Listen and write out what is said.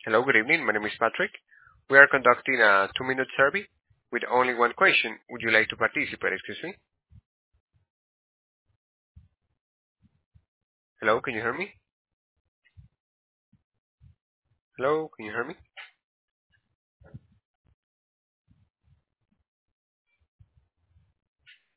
Hello, good evening. My name is Patrick. We are conducting a 2-minute survey with only one question. Would you like to participate? Excuse me. Hello, can you hear me? Hello, can you hear me?